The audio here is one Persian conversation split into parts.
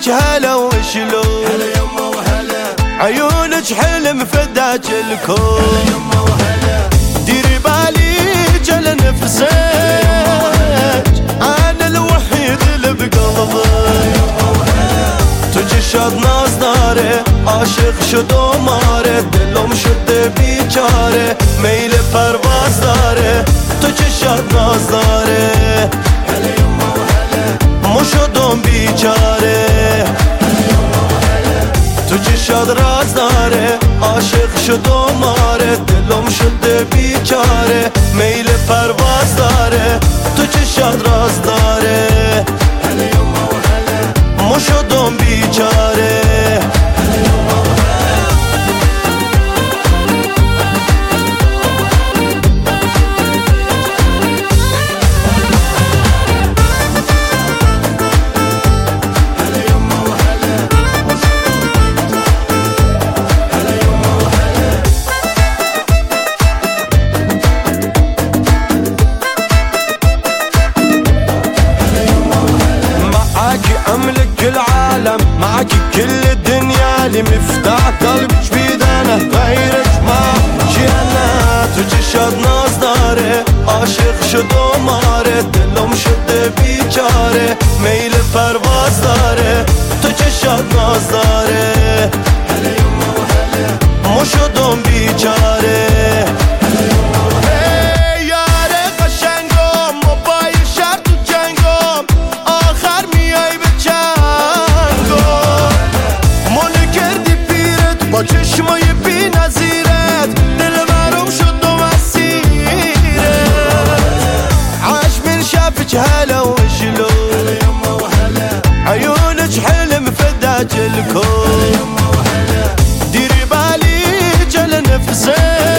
شافك هلا وشلون هلا يما وهلا عيونك حلم فداك الكون هلا يما وهلا ديري باليك على نفسك انا الوحيد اللي بقلبك تجي ناس داره عاشق شد و ماره دلم شده بیچاره میل پرواز داره تجي ناز داره هلا يما وهلا مو شدم بیچاره تجي راز داره عاشق شد و ماره دلم شده بیچاره میل پرواز داره تجي راز داره هلا يما وهلا مو شدم بیچاره أملك العالم معك كل الدنيا لي مفتاح قلبك بيدنا غيرك ما شي أنا تجي ناس داره عاشق شد و ماره دلم شده بیچاره میل پرواز داره تجي ناز داره هلا يما وهلا مو شدم بیچاره با چشمای بی نظیرت دلبرم شدم اسیرت عاش من شافك هلا وشلون هلا يما وهلا عيونك حلم فداك الكون ديري باليك على نفسك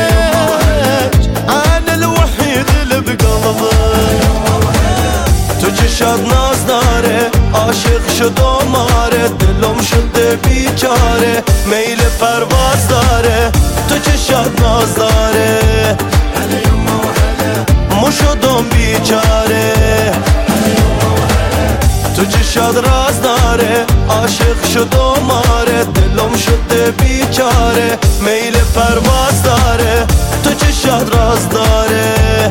انا الوحيد اللي بقلبك تجي ناز داره عاشق شد و ماره دلم شده بیچاره میل پرواز داره تجي ناز داره هلا يما وهلا مو شدم بیچاره تجي راز داره عاشق شد و ماره دلم شده بیچاره میل پرواز داره تجي راز داره